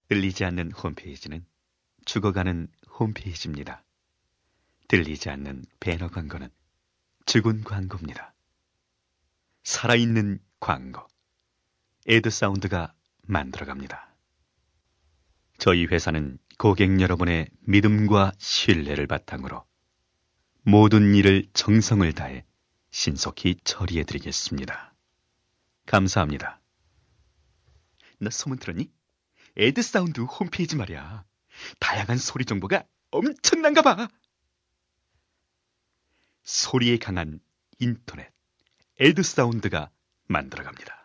들리지 않는 홈페이지는 죽어가는 홈페이지입니다. 들리지 않는 배너 광고는 죽은 광고입니다. 살아있는 광고, 에드사운드가 만들어갑니다. 저희 회사는 고객 여러분의 믿음과 신뢰를 바탕으로 모든 일을 정성을 다해 신속히 처리해드리겠습니다. 감사합니다. 너 소문 들었니? 에드사운드 홈페이지 말이야. 다양한 소리 정보가 엄청난가 봐. 소리에 강한 인터넷, 에드사운드가 만들어갑니다.